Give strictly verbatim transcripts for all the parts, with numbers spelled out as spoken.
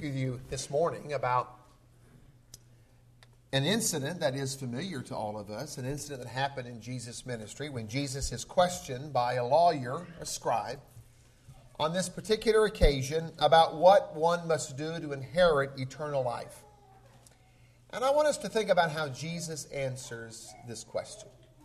with you this morning about an incident that is familiar to all of us, an incident that happened in Jesus' ministry when Jesus is questioned by a lawyer, a scribe, on this particular occasion about what one must do to inherit eternal life. And I want us to think about how Jesus answers this question.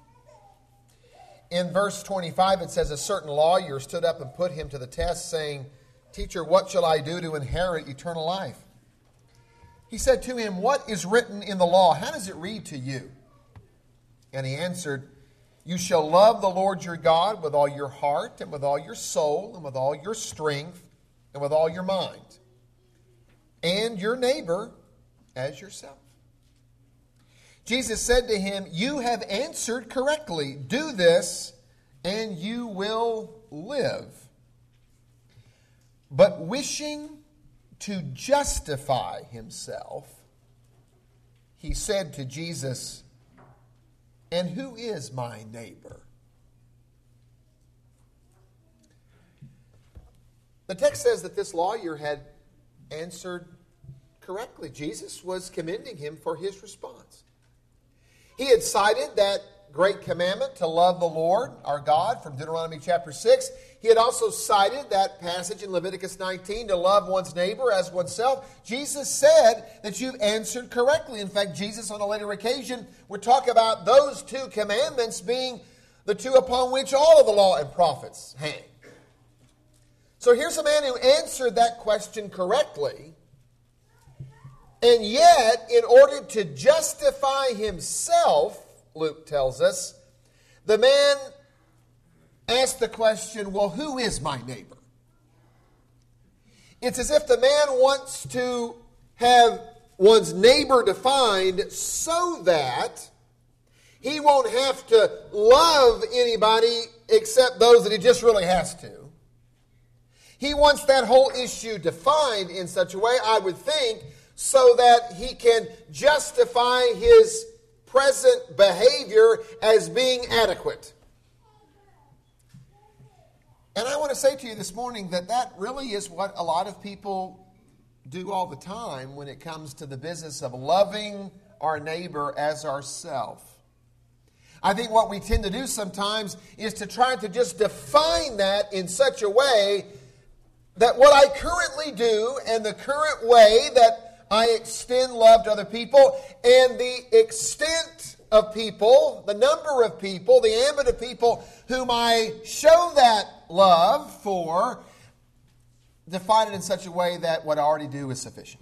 In verse twenty-five, it says, a certain lawyer stood up and put him to the test, saying, Teacher, what shall I do to inherit eternal life? He said to him, What is written in the law? How does it read to you? And he answered, You shall love the Lord your God with all your heart and with all your soul and with all your strength and with all your mind, and your neighbor as yourself. Jesus said to him, You have answered correctly. Do this, and you will live. But wishing to justify himself, he said to Jesus, And who is my neighbor? The text says that this lawyer had answered correctly. Jesus was commending him for his response. He had cited that great commandment to love the Lord, our God, from Deuteronomy chapter six. He had also cited that passage in Leviticus nineteen to love one's neighbor as oneself. Jesus said that you've answered correctly. In fact, Jesus on a later occasion would talk about those two commandments being the two upon which all of the law and prophets hang. So here's a man who answered that question correctly. And yet, in order to justify himself, Luke tells us, the man asked the question, well, who is my neighbor? It's as if the man wants to have one's neighbor defined so that he won't have to love anybody except those that he just really has to. He wants that whole issue defined in such a way, I would think, so that he can justify his present behavior as being adequate. And I want to say to you this morning that that really is what a lot of people do all the time when it comes to the business of loving our neighbor as ourselves. I think what we tend to do sometimes is to try to just define that in such a way that what I currently do and the current way that I extend love to other people and the extent of people, the number of people, the ambit of people whom I show that love for, define it in such a way that what I already do is sufficient.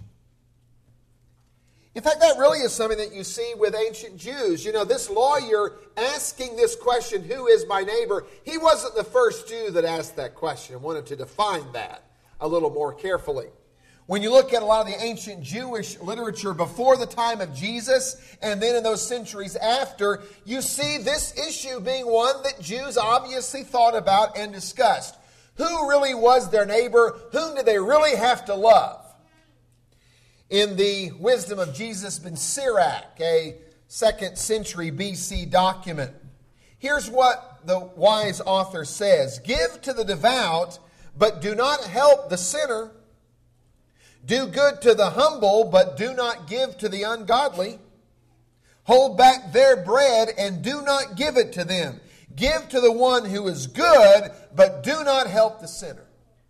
In fact, that really is something that you see with ancient Jews. You know, this lawyer asking this question, who is my neighbor? He wasn't the first Jew that asked that question and wanted to define that a little more carefully. When you look at a lot of the ancient Jewish literature before the time of Jesus and then in those centuries after, you see this issue being one that Jews obviously thought about and discussed. Who really was their neighbor? Whom did they really have to love? In the Wisdom of Jesus ben Sirach, a second century B C document, here's what the wise author says. Give to the devout, but do not help the sinner. Do good to the humble, but do not give to the ungodly. Hold back their bread and do not give it to them. Give to the one who is good, but do not help the sinner.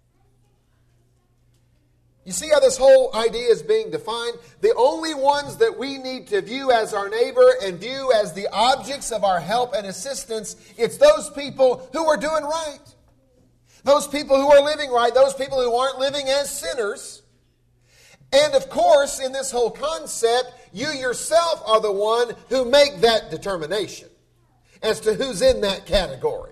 You see how this whole idea is being defined? The only ones that we need to view as our neighbor and view as the objects of our help and assistance, it's those people who are doing right. Those people who are living right. Those people who aren't living as sinners. And of course, in this whole concept, you yourself are the one who make that determination as to who's in that category.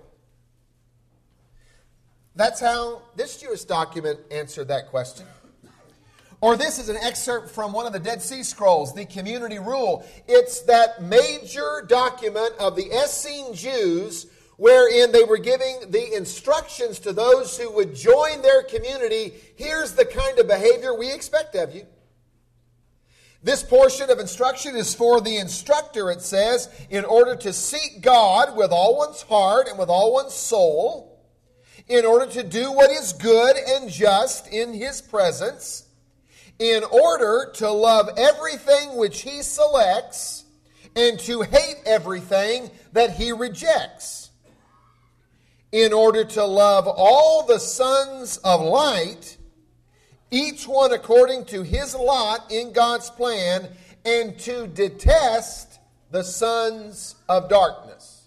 That's how this Jewish document answered that question. Or this is an excerpt from one of the Dead Sea Scrolls, the Community Rule. It's that major document of the Essene Jews wherein they were giving the instructions to those who would join their community. Here's the kind of behavior we expect of you. This portion of instruction is for the instructor, it says, in order to seek God with all one's heart and with all one's soul, in order to do what is good and just in His presence, in order to love everything which he selects and to hate everything that he rejects, in order to love all the sons of light, each one according to his lot in God's plan, and to detest the sons of darkness.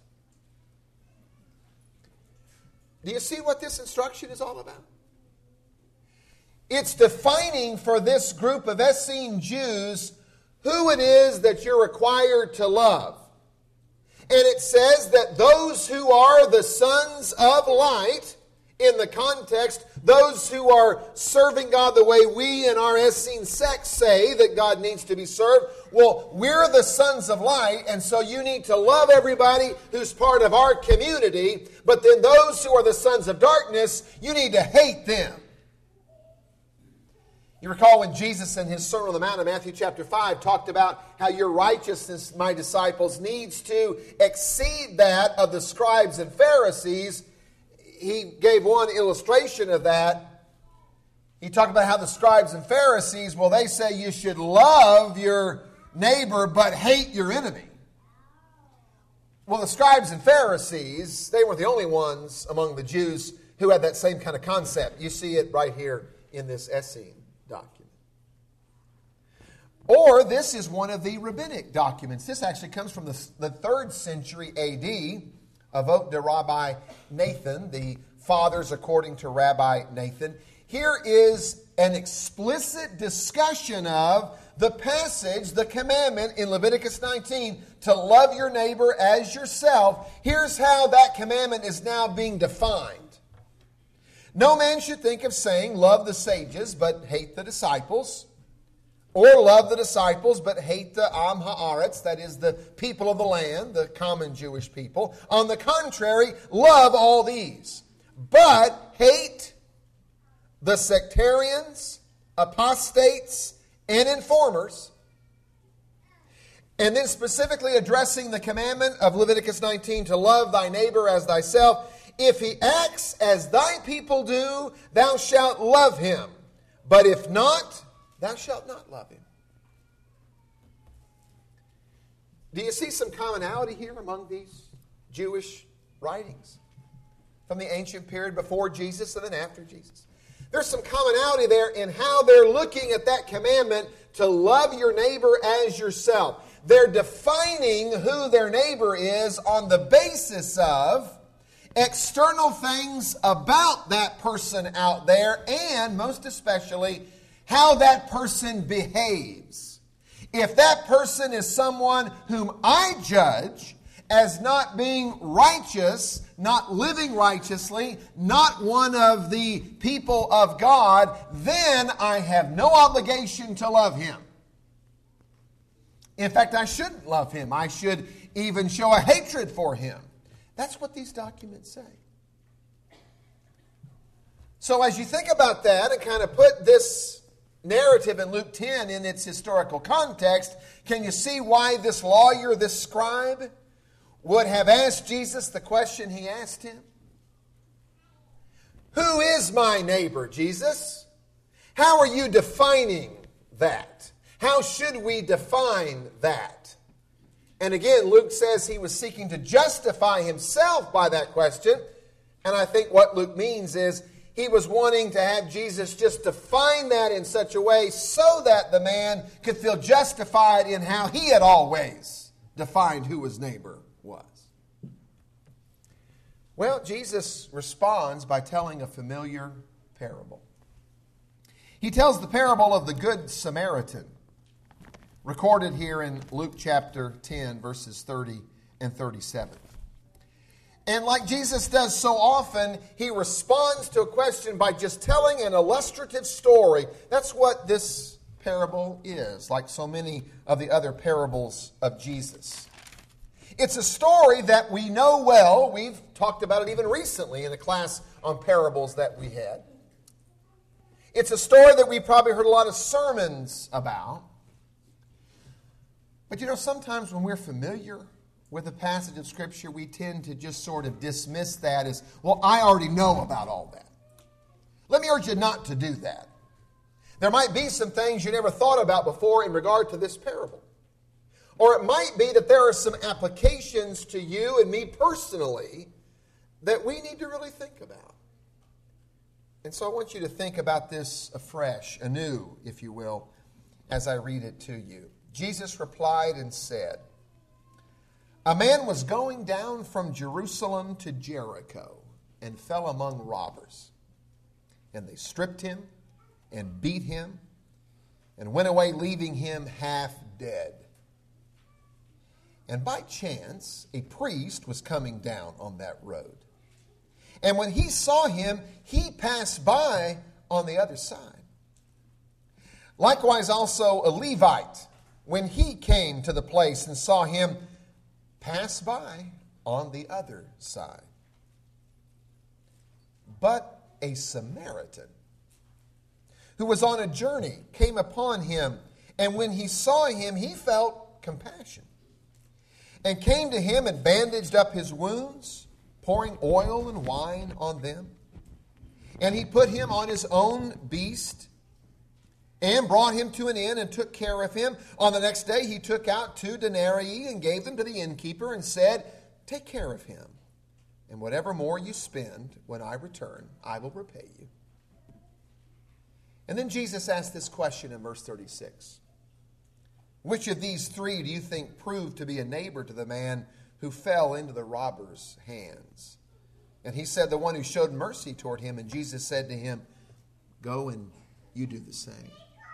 Do you see what this instruction is all about? It's defining for this group of Essene Jews who it is that you're required to love. And it says that those who are the sons of light, in the context, those who are serving God the way we in our Essene sect say that God needs to be served, well, we're the sons of light, and so you need to love everybody who's part of our community, but then those who are the sons of darkness, you need to hate them. You recall when Jesus in his Sermon on the Mount in Matthew chapter five talked about how your righteousness, my disciples, needs to exceed that of the scribes and Pharisees. He gave one illustration of that. He talked about how the scribes and Pharisees, well, they say you should love your neighbor but hate your enemy. Well, the scribes and Pharisees, they weren't the only ones among the Jews who had that same kind of concept. You see it right here in this Essene document. Or this is one of the rabbinic documents. This actually comes from the, the third century A D, Avot de Rabbi Nathan, the fathers according to Rabbi Nathan. Here is an explicit discussion of the passage, the commandment in Leviticus nineteen, to love your neighbor as yourself. Here's how that commandment is now being defined. No man should think of saying, love the sages, but hate the disciples, or love the disciples, but hate the Am Haaretz, that is the people of the land, the common Jewish people. On the contrary, love all these, but hate the sectarians, apostates, and informers. And then specifically addressing the commandment of Leviticus nineteen to love thy neighbor as thyself. If he acts as thy people do, thou shalt love him. But if not, thou shalt not love him. Do you see some commonality here among these Jewish writings from the ancient period before Jesus and then after Jesus? There's some commonality there in how they're looking at that commandment to love your neighbor as yourself. They're defining who their neighbor is on the basis of external things about that person out there, and most especially, how that person behaves. If that person is someone whom I judge as not being righteous, not living righteously, not one of the people of God, then I have no obligation to love him. In fact, I shouldn't love him. I should even show a hatred for him. That's what these documents say. So as you think about that and kind of put this narrative in Luke ten in its historical context, can you see why this lawyer, this scribe, would have asked Jesus the question he asked him? Who is my neighbor, Jesus? How are you defining that? How should we define that? And again, Luke says he was seeking to justify himself by that question. And I think what Luke means is he was wanting to have Jesus just define that in such a way so that the man could feel justified in how he had always defined who his neighbor was. Well, Jesus responds by telling a familiar parable. He tells the parable of the Good Samaritan, recorded here in Luke chapter ten, verses thirty and thirty-seven. And like Jesus does so often, he responds to a question by just telling an illustrative story. That's what this parable is, like so many of the other parables of Jesus. It's a story that we know well. We've talked about it even recently in a class on parables that we had. It's a story that we probably heard a lot of sermons about. But you know, sometimes when we're familiar with a passage of Scripture, we tend to just sort of dismiss that as, well, I already know about all that. Let me urge you not to do that. There might be some things you never thought about before in regard to this parable. Or it might be that there are some applications to you and me personally that we need to really think about. And so I want you to think about this afresh, anew, if you will, as I read it to you. Jesus replied and said, "A man was going down from Jerusalem to Jericho and fell among robbers. And they stripped him and beat him and went away, leaving him half dead. And by chance, a priest was coming down on that road. And when he saw him, he passed by on the other side. Likewise also a Levite, when he came to the place and saw him, passed by on the other side. But a Samaritan, who was on a journey, came upon him, and when he saw him, he felt compassion, and came to him and bandaged up his wounds, pouring oil and wine on them. And he put him on his own beast, and brought him to an inn, and took care of him. On the next day he took out two denarii, and gave them to the innkeeper, and said, 'Take care of him, and whatever more you spend, when I return, I will repay you.' And then Jesus asked this question in verse thirty-six. Which of these three do you think proved to be a neighbor to the man who fell into the robber's hands? And he said, the one who showed mercy toward him. And Jesus said to him, go and you do the same.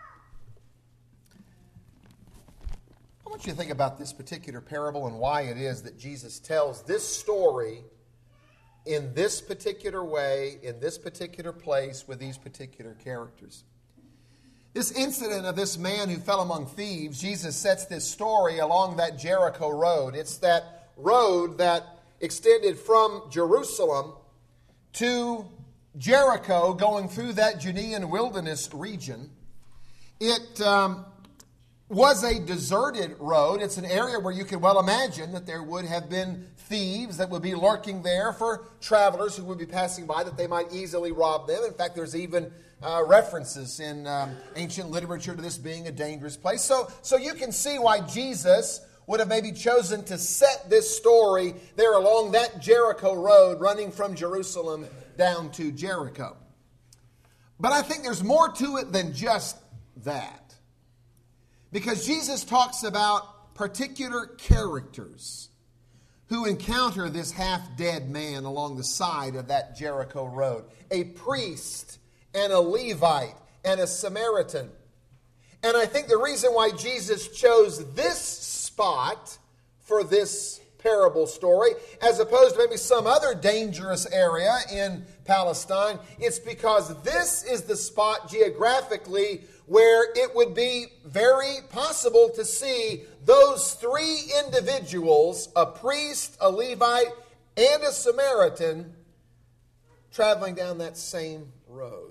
I want you to think about this particular parable and why it is that Jesus tells this story in this particular way, in this particular place, with these particular characters. This incident of this man who fell among thieves, Jesus sets this story along that Jericho road. It's that road that extended from Jerusalem to Jericho, going through that Judean wilderness region. It um, was a deserted road. It's an area where you can well imagine that there would have been thieves that would be lurking there for travelers who would be passing by, that they might easily rob them. In fact, there's even uh, references in um, ancient literature to this being a dangerous place. So, so you can see why Jesus would have maybe chosen to set this story there along that Jericho road running from Jerusalem down to Jericho. But I think there's more to it than just that. Because Jesus talks about particular characters who encounter this half-dead man along the side of that Jericho road. A priest and a Levite and a Samaritan. And I think the reason why Jesus chose this spot for this parable story, as opposed to maybe some other dangerous area in Palestine, it's because this is the spot geographically where it would be very possible to see those three individuals, a priest, a Levite, and a Samaritan, traveling down that same road.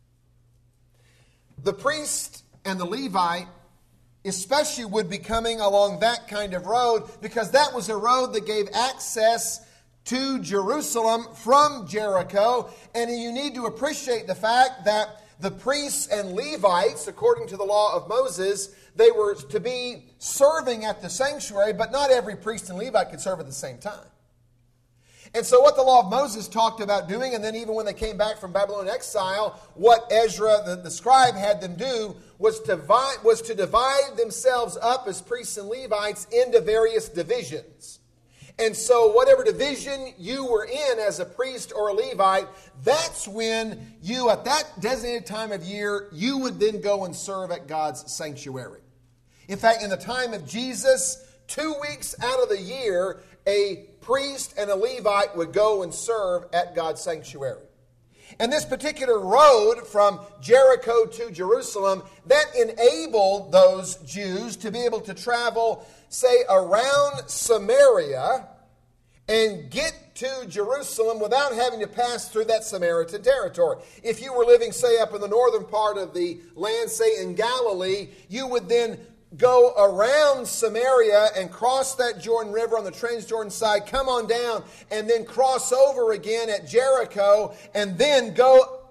The priest and the Levite especially would be coming along that kind of road because that was a road that gave access to Jerusalem from Jericho. And you need to appreciate the fact that the priests and Levites, according to the law of Moses, they were to be serving at the sanctuary, but not every priest and Levite could serve at the same time. And so what the law of Moses talked about doing, and then even when they came back from Babylonian exile, what Ezra, the, the scribe, had them do was to, divide, was to divide themselves up as priests and Levites into various divisions. And so whatever division you were in as a priest or a Levite, that's when you, at that designated time of year, you would then go and serve at God's sanctuary. In fact, in the time of Jesus, two weeks out of the year, a priest and a Levite would go and serve at God's sanctuary. And this particular road from Jericho to Jerusalem, that enabled those Jews to be able to travel, say, around Samaria and get to Jerusalem without having to pass through that Samaritan territory. If you were living, say, up in the northern part of the land, say in Galilee, you would then go around Samaria and cross that Jordan River on the Transjordan side, come on down, and then cross over again at Jericho, and then go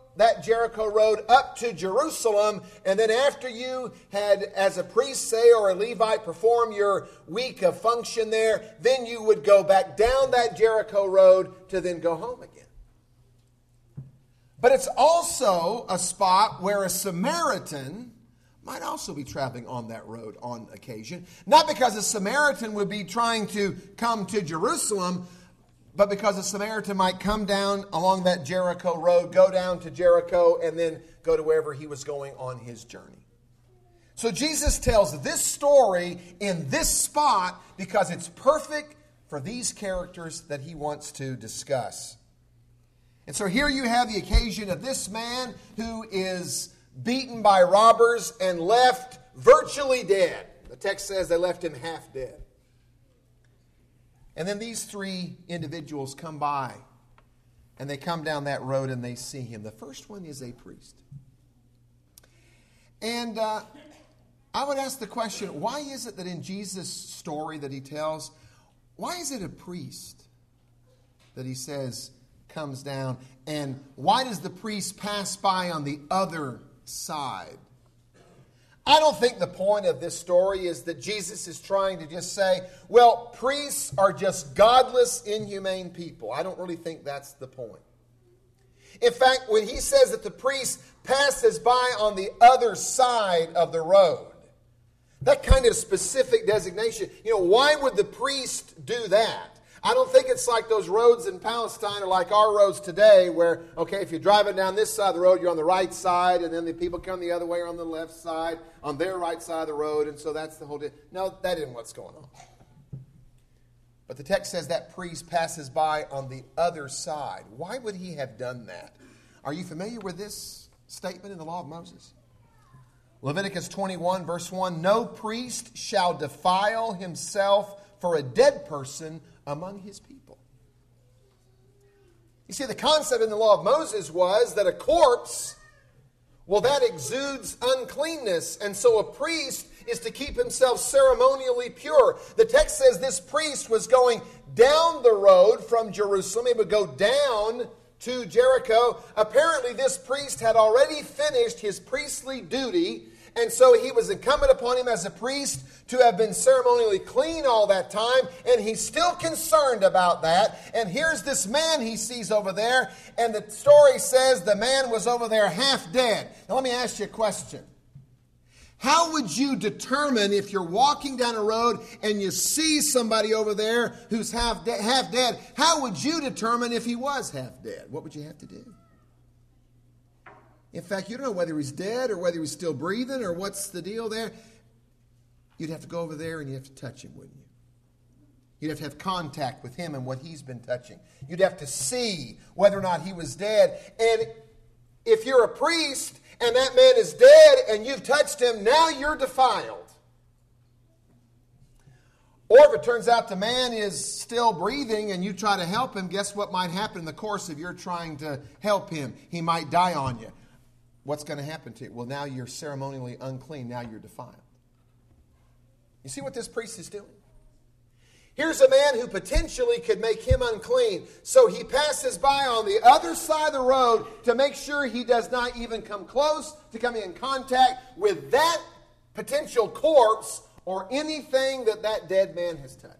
that Jericho road up to Jerusalem, and then after you had, as a priest, say, or a Levite, perform your week of function there, then you would go back down that Jericho road to then go home again. But it's also a spot where a Samaritan might also be traveling on that road on occasion. Not because a Samaritan would be trying to come to Jerusalem, but because a Samaritan might come down along that Jericho road, go down to Jericho, and then go to wherever he was going on his journey. So Jesus tells this story in this spot because it's perfect for these characters that he wants to discuss. And so here you have the occasion of this man who is beaten by robbers and left virtually dead. The text says they left him half dead. And then these three individuals come by, and they come down that road and they see him. The first one is a priest. And uh, I would ask the question, why is it that in Jesus' story that he tells, why is it a priest that he says comes down? And why does the priest pass by on the other side? I don't think the point of this story is that Jesus is trying to just say, well, priests are just godless, inhumane people. I don't really think that's the point. In fact, when he says that the priest passes by on the other side of the road, that kind of specific designation, you know, why would the priest do that? I don't think it's like those roads in Palestine are like our roads today where, okay, if you're driving down this side of the road, you're on the right side, and then the people come the other way are on the left side, on their right side of the road, and so that's the whole deal. No, that isn't what's going on. But the text says that priest passes by on the other side. Why would he have done that? Are you familiar with this statement in the law of Moses? Leviticus twenty-one, verse one, no priest shall defile himself for a dead person among his people. You see, the concept in the law of Moses was that a corpse, well, that exudes uncleanness, and so a priest is to keep himself ceremonially pure. The text says this priest was going down the road from Jerusalem. He would go down to Jericho. Apparently, this priest had already finished his priestly duty, and so he was incumbent upon him as a priest to have been ceremonially clean all that time, and he's still concerned about that. And here's this man he sees over there, and the story says the man was over there half dead. Now let me ask you a question. How would you determine if you're walking down a road and you see somebody over there who's half, de- half dead, how would you determine if he was half dead? What would you have to do? In fact, you don't know whether he's dead or whether he's still breathing or what's the deal there. You'd have to go over there and you'd have to touch him, wouldn't you? You'd have to have contact with him and what he's been touching. You'd have to see whether or not he was dead. And if you're a priest and that man is dead and you've touched him, now you're defiled. Or if it turns out the man is still breathing and you try to help him, guess what might happen in the course of your trying to help him? He might die on you. What's going to happen to you? Well, now you're ceremonially unclean. Now you're defiled. You see what this priest is doing? Here's a man who potentially could make him unclean. So he passes by on the other side of the road to make sure he does not even come close to coming in contact with that potential corpse or anything that that dead man has touched.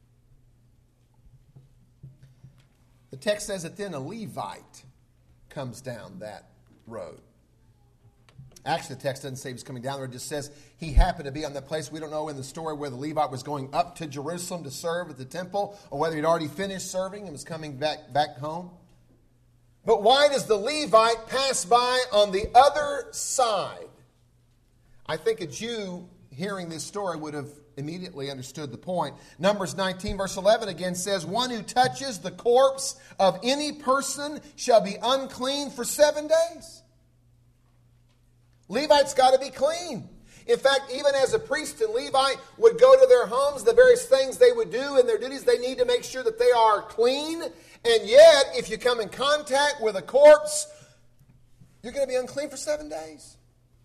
The text says that then a Levite comes down that road. Actually, the text doesn't say he was coming down there. It just says he happened to be on that place. We don't know in the story whether the Levite was going up to Jerusalem to serve at the temple or whether he'd already finished serving and was coming back, back home. But why does the Levite pass by on the other side? I think a Jew hearing this story would have immediately understood the point. Numbers nineteen verse eleven again says, one who touches the corpse of any person shall be unclean for seven days. Levites got to be clean. In fact, even as a priest and Levite would go to their homes, the various things they would do in their duties, they need to make sure that they are clean. And yet, if you come in contact with a corpse, you're going to be unclean for seven days.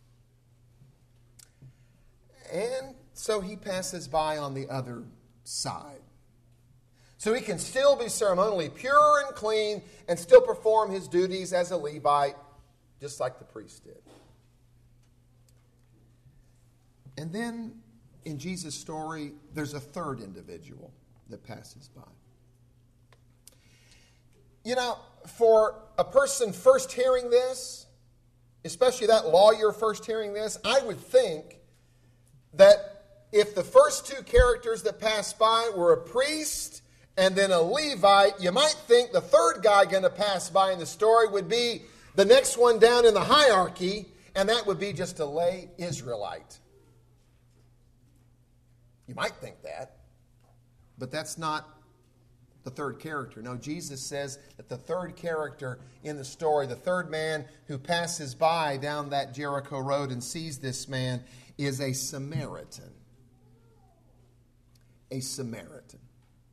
And so he passes by on the other side. So he can still be ceremonially pure and clean and still perform his duties as a Levite just like the priest did. And then in Jesus' story, there's a third individual that passes by. You know, for a person first hearing this, especially that lawyer first hearing this, I would think that if the first two characters that passed by were a priest and then a Levite, you might think the third guy going to pass by in the story would be the next one down in the hierarchy, and that would be just a lay Israelite. You might think that, but that's not the third character. No, Jesus says that the third character in the story, the third man who passes by down that Jericho road and sees this man, is a Samaritan. A Samaritan.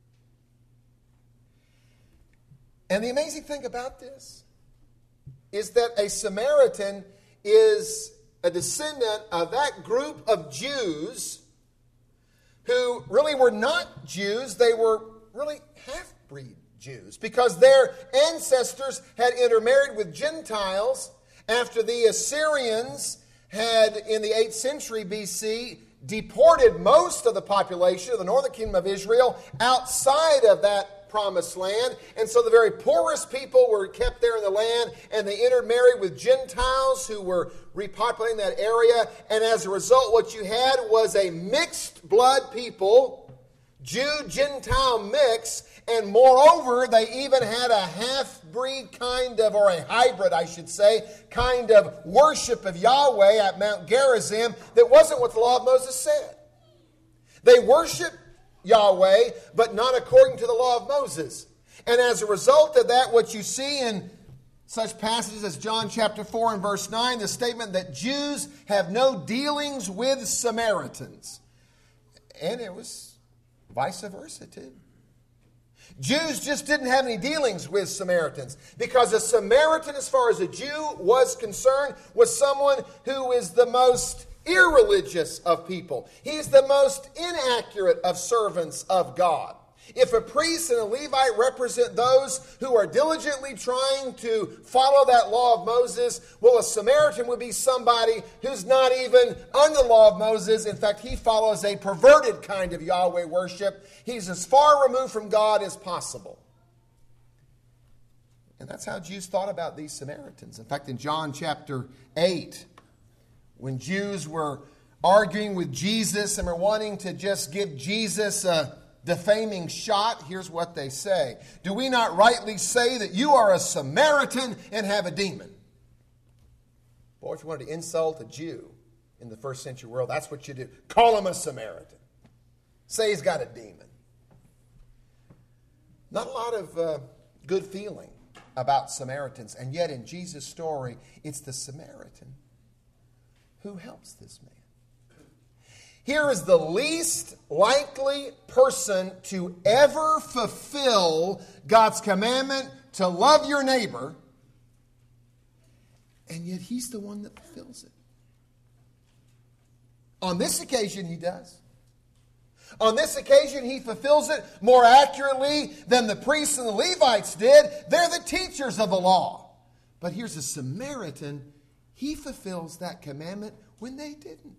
And the amazing thing about this is that a Samaritan is a descendant of that group of Jews who really were not Jews. They were really half-breed Jews because their ancestors had intermarried with Gentiles after the Assyrians had, in the eighth century B C, deported most of the population of the northern kingdom of Israel outside of that promised land. And so the very poorest people were kept there in the land, and they intermarried with Gentiles who were repopulating that area. And as a result, what you had was a mixed blood people, Jew-Gentile mix, and moreover, they even had a half-breed kind of, or a hybrid, I should say, kind of worship of Yahweh at Mount Gerizim that wasn't what the law of Moses said. They worshiped Yahweh, but not according to the law of Moses. And as a result of that, what you see in such passages as John chapter four and verse nine, the statement that Jews have no dealings with Samaritans. And it was vice versa too. Jews just didn't have any dealings with Samaritans because a Samaritan, as far as a Jew was concerned, was someone who is the most irreligious of people. He's the most inaccurate of servants of God. If a priest and a Levite represent those who are diligently trying to follow that law of Moses, well, a Samaritan would be somebody who's not even under the law of Moses. In fact, he follows a perverted kind of Yahweh worship. He's as far removed from God as possible. And that's how Jews thought about these Samaritans. In fact, in John chapter eight, when Jews were arguing with Jesus and were wanting to just give Jesus a defaming shot, here's what they say. Do we not rightly say that you are a Samaritan and have a demon? Boy, if you wanted to insult a Jew in the first century world, that's what you do. Call him a Samaritan. Say he's got a demon. Not a lot of uh, good feeling about Samaritans. And yet in Jesus' story, it's the Samaritan who helps this man. Here is the least likely person to ever fulfill God's commandment to love your neighbor, and yet he's the one that fulfills it. On this occasion, he does. On this occasion, he fulfills it more accurately than the priests and the Levites did. They're the teachers of the law. But here's a Samaritan. He fulfills that commandment when they didn't.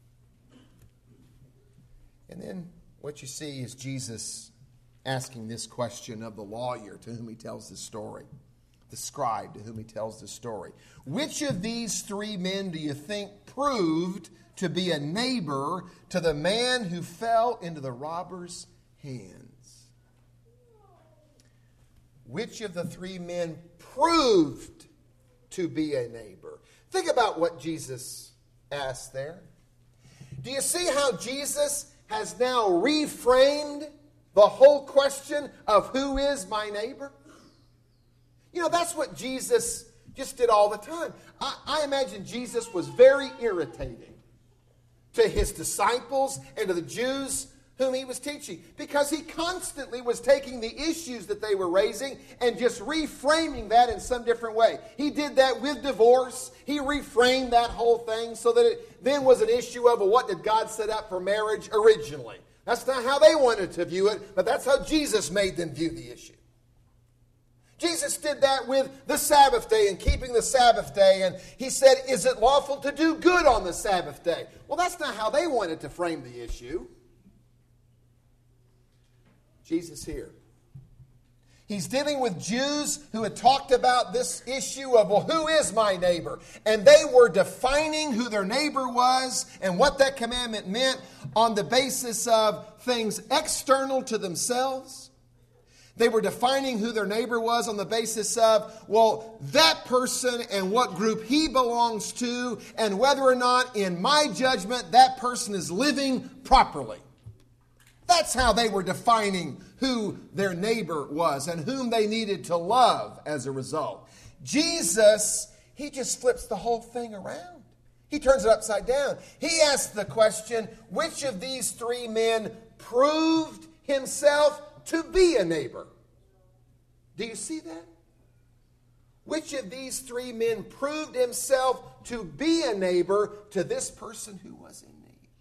And then what you see is Jesus asking this question of the lawyer to whom he tells this story, the scribe to whom he tells this story. Which of these three men do you think proved to be a neighbor to the man who fell into the robber's hands? Which of the three men proved to be a neighbor? Think about what Jesus asked there. Do you see how Jesus has now reframed the whole question of who is my neighbor? You know, that's what Jesus just did all the time. I, I imagine Jesus was very irritating to his disciples and to the Jews whom he was teaching, because he constantly was taking the issues that they were raising and just reframing that in some different way. He did that with divorce. He reframed that whole thing so that it then was an issue of, well, what did God set up for marriage originally? That's not how they wanted to view it, but that's how Jesus made them view the issue. Jesus did that with the Sabbath day and keeping the Sabbath day. And he said, is it lawful to do good on the Sabbath day? Well, that's not how they wanted to frame the issue. Jesus here. He's dealing with Jews who had talked about this issue of, well, who is my neighbor? And they were defining who their neighbor was and what that commandment meant on the basis of things external to themselves. They were defining who their neighbor was on the basis of, well, that person and what group he belongs to, and whether or not, in my judgment, that person is living properly. That's how they were defining who their neighbor was and whom they needed to love as a result. Jesus, he just flips the whole thing around. He turns it upside down. He asks the question, which of these three men proved himself to be a neighbor? Do you see that? Which of these three men proved himself to be a neighbor to this person who was in need?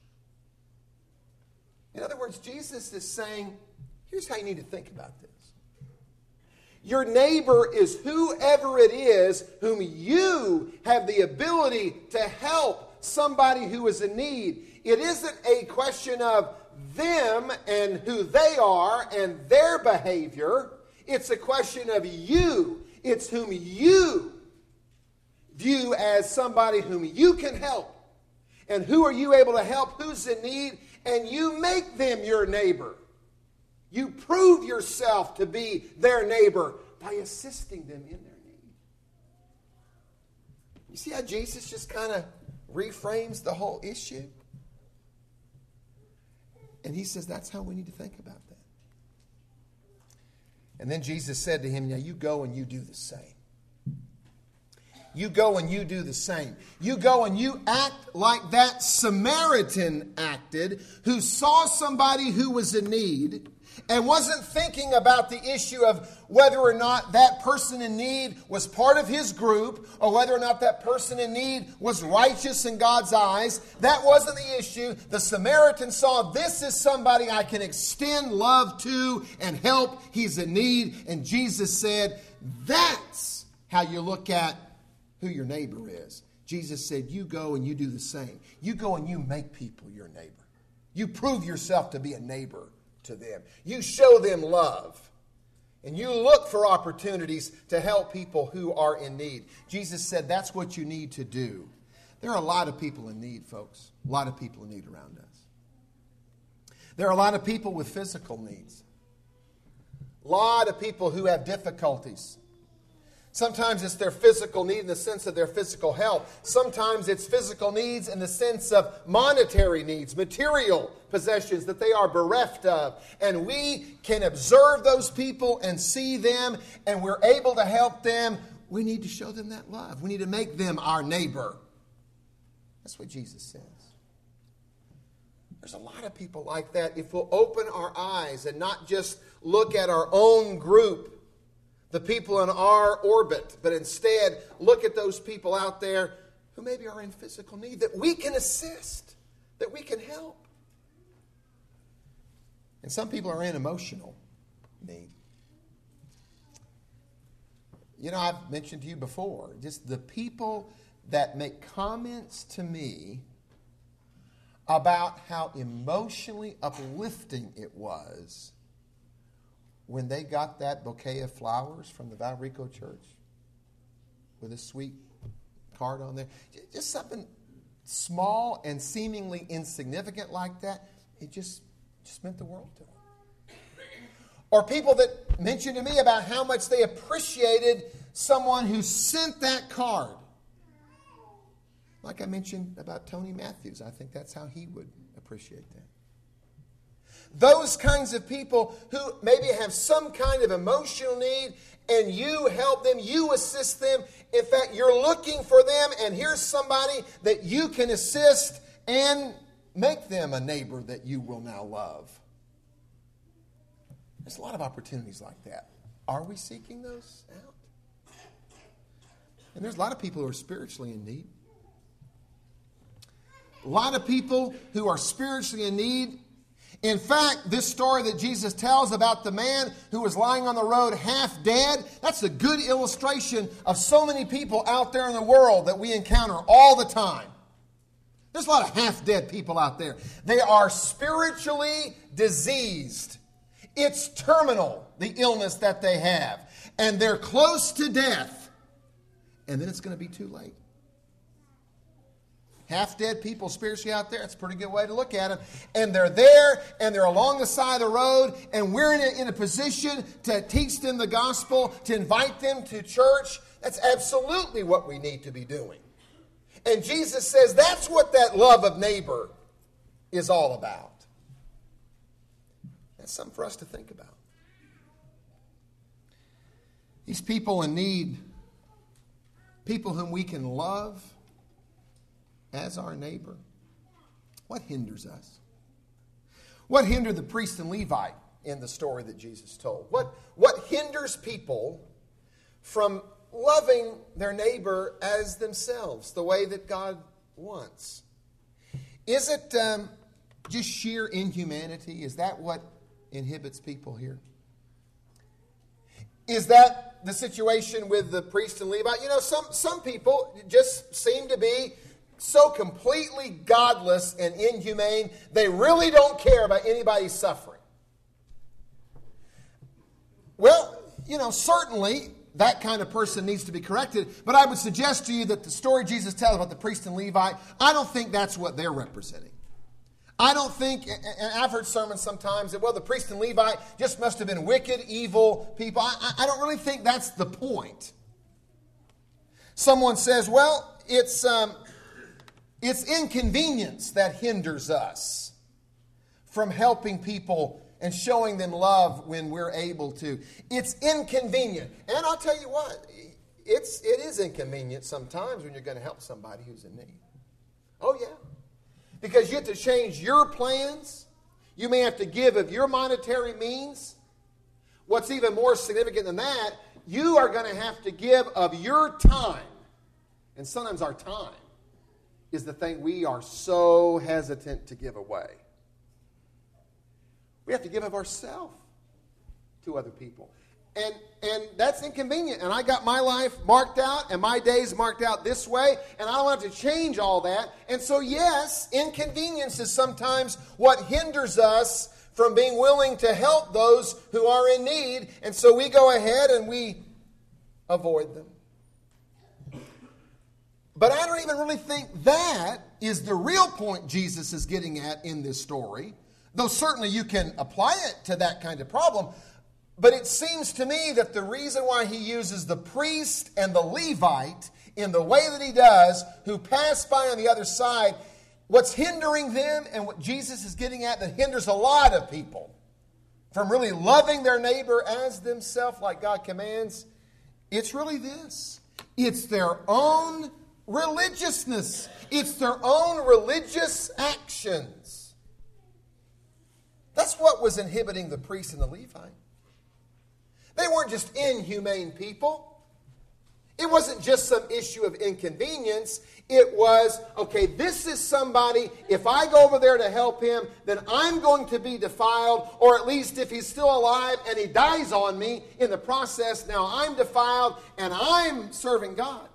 In other words, Jesus is saying, here's how you need to think about this. Your neighbor is whoever it is whom you have the ability to help somebody who is in need. It isn't a question of them and who they are and their behavior. It's a question of you. It's whom you view as somebody whom you can help. And who are you able to help? Who's in need? And you make them your neighbor. You prove yourself to be their neighbor by assisting them in their need. You see how Jesus just kind of reframes the whole issue? And he says that's how we need to think about that. And then Jesus said to him, now you go and you do the same. You go and you do the same. You go and you act like that Samaritan acted, who saw somebody who was in need and wasn't thinking about the issue of whether or not that person in need was part of his group or whether or not that person in need was righteous in God's eyes. That wasn't the issue. The Samaritan saw, this is somebody I can extend love to and help. He's in need. And Jesus said, that's how you look at who your neighbor is. Jesus said, you go and you do the same. You go and you make people your neighbor. You prove yourself to be a neighbor to them. You show them love. And you look for opportunities to help people who are in need. Jesus said that's what you need to do. There are a lot of people in need, folks. A lot of people in need around us. There are a lot of people with physical needs. A lot of people who have difficulties. Sometimes it's their physical need in the sense of their physical health. Sometimes it's physical needs in the sense of monetary needs, material possessions that they are bereft of. And we can observe those people and see them, and we're able to help them. We need to show them that love. We need to make them our neighbor. That's what Jesus says. There's a lot of people like that. If we'll open our eyes and not just look at our own group, the people in our orbit, but instead look at those people out there who maybe are in physical need, that we can assist, that we can help. And some people are in emotional need. You know, I've mentioned to you before, just the people that make comments to me about how emotionally uplifting it was when they got that bouquet of flowers from the Valrico Church with a sweet card on there. Just something small and seemingly insignificant like that, it just, just meant the world to them. Or people that mentioned to me about how much they appreciated someone who sent that card. Like I mentioned about Tony Matthews, I think that's how he would appreciate that. Those kinds of people who maybe have some kind of emotional need, and you help them, you assist them. In fact, you're looking for them, and here's somebody that you can assist and make them a neighbor that you will now love. There's a lot of opportunities like that. Are we seeking those out? And there's a lot of people who are spiritually in need. A lot of people who are spiritually in need. In fact, this story that Jesus tells about the man who was lying on the road half dead, that's a good illustration of so many people out there in the world that we encounter all the time. There's a lot of half-dead people out there. They are spiritually diseased. It's terminal, the illness that they have. And they're close to death. And then it's going to be too late. Half-dead people spiritually out there, it's a pretty good way to look at them. And they're there, and they're along the side of the road, and we're in a, in a position to teach them the gospel, to invite them to church. That's absolutely what we need to be doing. And Jesus says that's what that love of neighbor is all about. That's something for us to think about. These people in need, people whom we can love as our neighbor. What hinders us? What hindered the priest and Levite in the story that Jesus told? What, what hinders people from loving their neighbor as themselves, the way that God wants? Is it um, just sheer inhumanity? Is that what inhibits people here? Is that the situation with the priest and Levite? You know, some, some people just seem to be so completely godless and inhumane, they really don't care about anybody's suffering. Well, you know, certainly that kind of person needs to be corrected, but I would suggest to you that the story Jesus tells about the priest and Levite, I don't think that's what they're representing. I don't think, and I've heard sermons sometimes that, well, the priest and Levite just must have been wicked, evil people. I, I don't really think that's the point. Someone says, well, it's... Um, It's inconvenience that hinders us from helping people and showing them love when we're able to. It's inconvenient. And I'll tell you what, it's, it is inconvenient sometimes when you're going to help somebody who's in need. Oh, yeah. Because you have to change your plans. You may have to give of your monetary means. What's even more significant than that, you are going to have to give of your time. And sometimes our time is the thing we are so hesitant to give away. We have to give of ourselves to other people. And, and that's inconvenient. And I got my life marked out and my days marked out this way, and I don't have to change all that. And so, yes, inconvenience is sometimes what hinders us from being willing to help those who are in need. And so we go ahead and we avoid them. But I don't even really think that is the real point Jesus is getting at in this story. Though certainly you can apply it to that kind of problem. But it seems to me that the reason why he uses the priest and the Levite in the way that he does, who pass by on the other side, what's hindering them and what Jesus is getting at that hinders a lot of people from really loving their neighbor as themselves like God commands, it's really this. It's their own religiousness. It's their own religious actions. That's what was inhibiting the priest and the Levite. They weren't just inhumane people. It wasn't just some issue of inconvenience. It was, okay, this is somebody, if I go over there to help him, then I'm going to be defiled, or at least if he's still alive and he dies on me in the process, now I'm defiled and I'm serving God.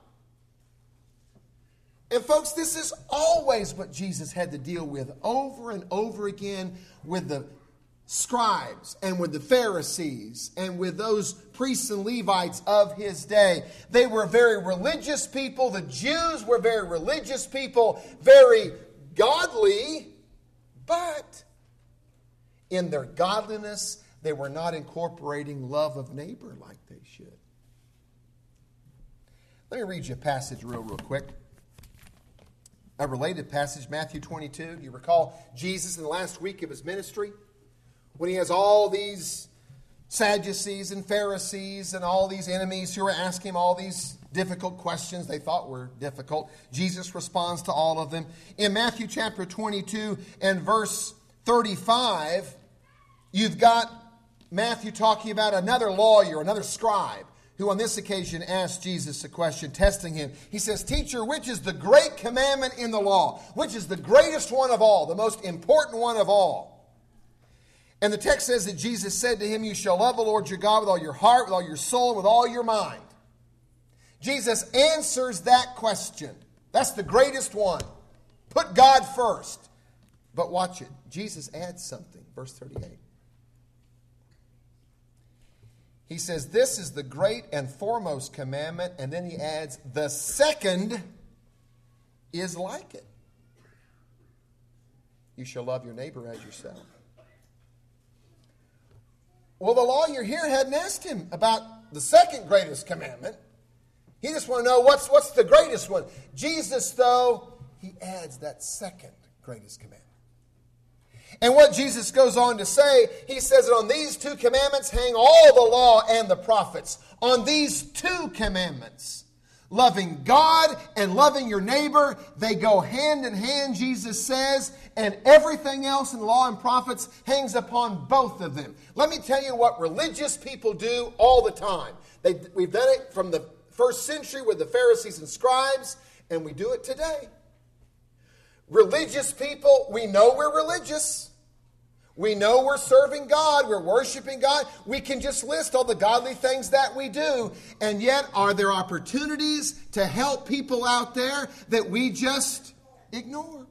And folks, this is always what Jesus had to deal with over and over again with the scribes and with the Pharisees and with those priests and Levites of his day. They were very religious people. The Jews were very religious people, very godly, but in their godliness, they were not incorporating love of neighbor like they should. Let me read you a passage real, real quick. A related passage, Matthew twenty-two. Do you recall Jesus in the last week of his ministry? When he has all these Sadducees and Pharisees and all these enemies who are asking him all these difficult questions they thought were difficult. Jesus responds to all of them. In Matthew chapter twenty-two and verse thirty-five, you've got Matthew talking about another lawyer, another scribe, who on this occasion asked Jesus a question, testing him. He says, "Teacher, which is the great commandment in the law? Which is the greatest one of all, the most important one of all?" And the text says that Jesus said to him, you shall love the Lord your God with all your heart, with all your soul, and with all your mind. Jesus answers that question. That's the greatest one. Put God first. But watch it. Jesus adds something. Verse thirty-eight. He says, this is the great and foremost commandment. And then he adds, the second is like it. You shall love your neighbor as yourself. Well, the lawyer here hadn't asked him about the second greatest commandment. He just wanted to know what's, what's the greatest one. Jesus, though, he adds that second greatest commandment. And what Jesus goes on to say, he says that on these two commandments hang all the law and the prophets. On these two commandments, loving God and loving your neighbor, they go hand in hand, Jesus says, and everything else in the law and prophets hangs upon both of them. Let me tell you what religious people do all the time. They, we've done it from the first century with the Pharisees and scribes, and we do it today. Religious people, we know we're religious. We know we're serving God. We're worshiping God. We can just list all the godly things that we do. And yet, are there opportunities to help people out there that we just ignore?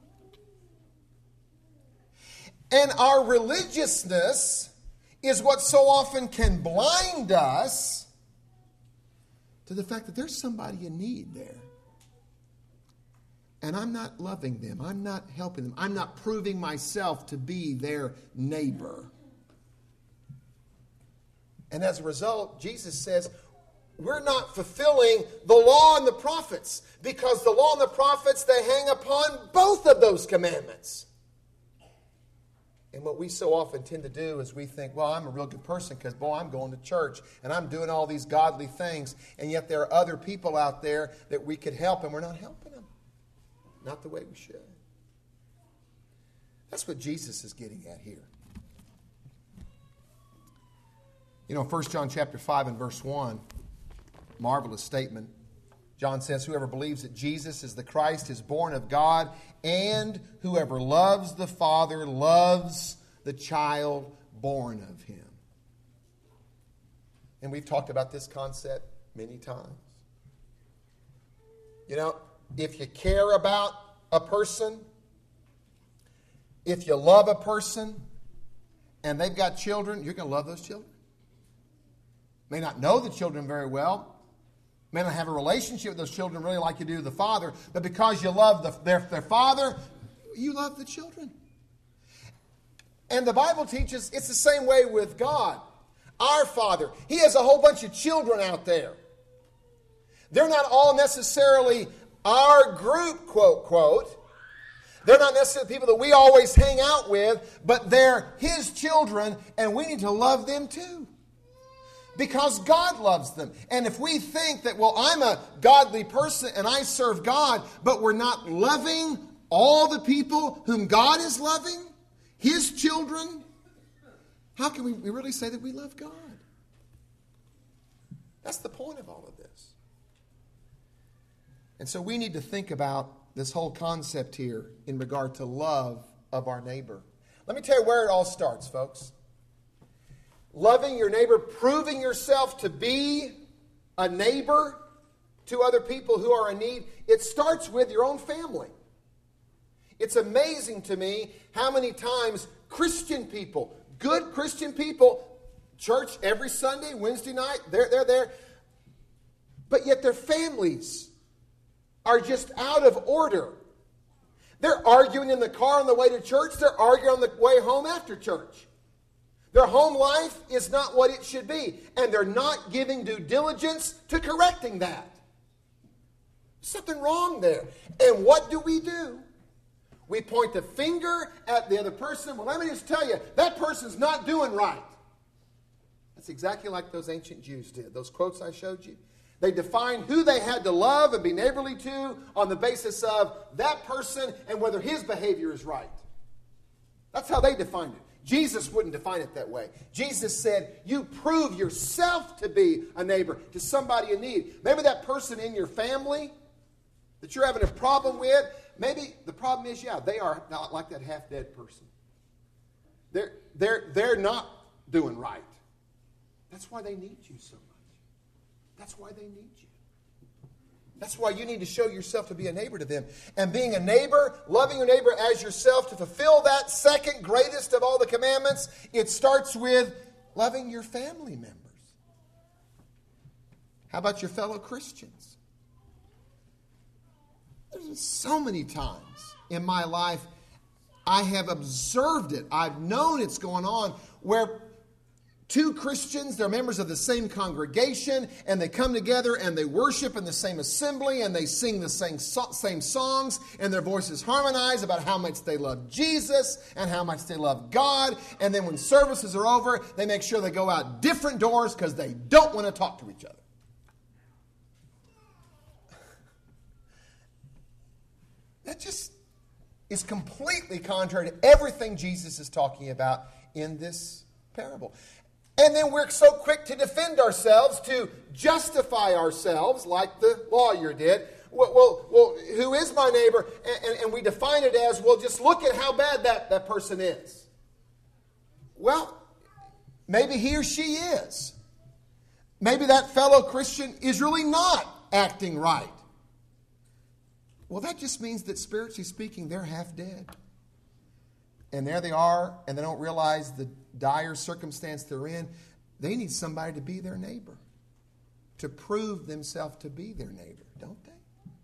And our religiousness is what so often can blind us to the fact that there's somebody in need there. And I'm not loving them. I'm not helping them. I'm not proving myself to be their neighbor. And as a result, Jesus says, we're not fulfilling the law and the prophets, because the law and the prophets, they hang upon both of those commandments. And what we so often tend to do is we think, well, I'm a real good person because, boy, I'm going to church and I'm doing all these godly things. And yet there are other people out there that we could help, and we're not helping them. Not the way we should. That's what Jesus is getting at here. You know, First John chapter five and verse one, marvelous statement. John says, whoever believes that Jesus is the Christ is born of God, and whoever loves the Father loves the child born of him. And we've talked about this concept many times. You know, if you care about a person, if you love a person, and they've got children, you're going to love those children. May not know the children very well, may not have a relationship with those children really like you do the father, but because you love the, their, their father, you love the children. And the Bible teaches it's the same way with God. Our Father, He has a whole bunch of children out there. They're not all necessarily our group, quote, quote. They're not necessarily people that we always hang out with, but they're His children, and we need to love them too. Because God loves them. And if we think that, well, I'm a godly person and I serve God, but we're not loving all the people whom God is loving, His children, how can we really say that we love God? That's the point of all of this. And so we need to think about this whole concept here in regard to love of our neighbor. Let me tell you where it all starts, folks. Loving your neighbor, proving yourself to be a neighbor to other people who are in need, it starts with your own family. It's amazing to me how many times Christian people, good Christian people, church every Sunday, Wednesday night, they're, they're there, but yet their families are just out of order. They're arguing in the car on the way to church, they're arguing on the way home after church. Their home life is not what it should be, and they're not giving due diligence to correcting that. Something wrong there. And what do we do? We point the finger at the other person. Well, let me just tell you, that person's not doing right. That's exactly like those ancient Jews did. Those quotes I showed you. They defined who they had to love and be neighborly to on the basis of that person and whether his behavior is right. That's how they defined it. Jesus wouldn't define it that way. Jesus said, you prove yourself to be a neighbor to somebody in need. Maybe that person in your family that you're having a problem with, maybe the problem is, yeah, they are not like that half-dead person. They're, they're, they're not doing right. That's why they need you so much. That's why they need you. That's why you need to show yourself to be a neighbor to them. And being a neighbor, loving your neighbor as yourself, to fulfill that second greatest of all the commandments, it starts with loving your family members. How about your fellow Christians? There's so many times in my life I have observed it. I've known it's going on where two Christians, they're members of the same congregation, and they come together and they worship in the same assembly, and they sing the same, so- same songs, and their voices harmonize about how much they love Jesus and how much they love God. And then when services are over, they make sure they go out different doors because they don't want to talk to each other. That just is completely contrary to everything Jesus is talking about in this parable. And then we're so quick to defend ourselves, to justify ourselves, like the lawyer did. Well, well, well who is my neighbor? And, and, and we define it as, well, just look at how bad that, that person is. Well, maybe he or she is. Maybe that fellow Christian is really not acting right. Well, that just means that spiritually speaking, they're half dead. And there they are, and they don't realize the dire circumstance they're in. They need somebody to be their neighbor, to prove themselves to be their neighbor, don't they?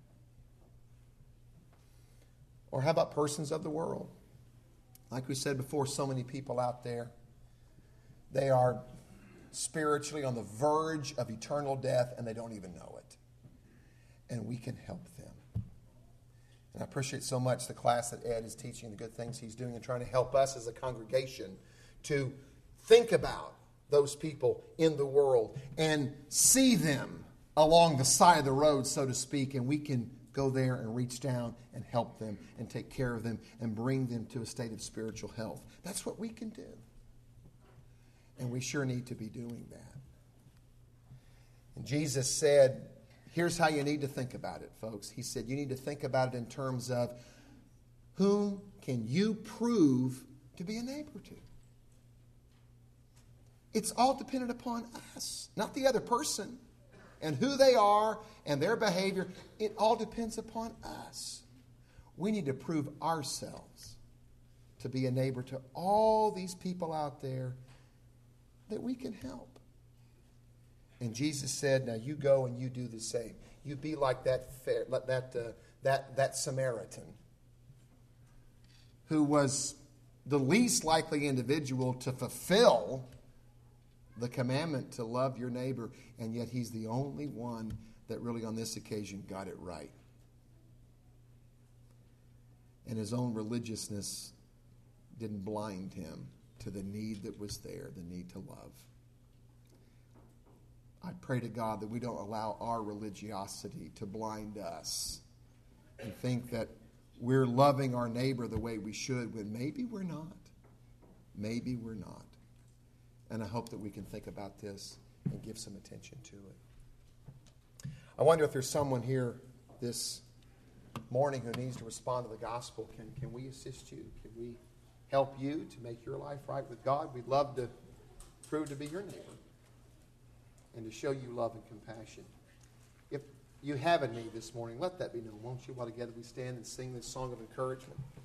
Or how about persons of the world? Like we said before, so many people out there, they are spiritually on the verge of eternal death, and they don't even know it. And we can help them. And I appreciate so much the class that Ed is teaching, the good things he's doing, and trying to help us as a congregation to think about those people in the world and see them along the side of the road, so to speak, and we can go there and reach down and help them and take care of them and bring them to a state of spiritual health. That's what we can do. And we sure need to be doing that. And Jesus said, here's how you need to think about it, folks. He said you need to think about it in terms of whom can you prove to be a neighbor to? It's all dependent upon us, not the other person and who they are and their behavior. It all depends upon us. We need to prove ourselves to be a neighbor to all these people out there that we can help. And Jesus said, now you go and you do the same. You be like that fair, that, uh, that, that Samaritan who was the least likely individual to fulfill the commandment to love your neighbor, and yet he's the only one that really on this occasion got it right. And his own religiousness didn't blind him to the need that was there, the need to love. I pray to God that we don't allow our religiosity to blind us and think that we're loving our neighbor the way we should when maybe we're not. Maybe we're not. And I hope that we can think about this and give some attention to it. I wonder if there's someone here this morning who needs to respond to the gospel. Can, can we assist you? Can we help you to make your life right with God? We'd love to prove to be your neighbor and to show you love and compassion. If you have a need this morning, let that be known, won't you? While together we stand and sing this song of encouragement.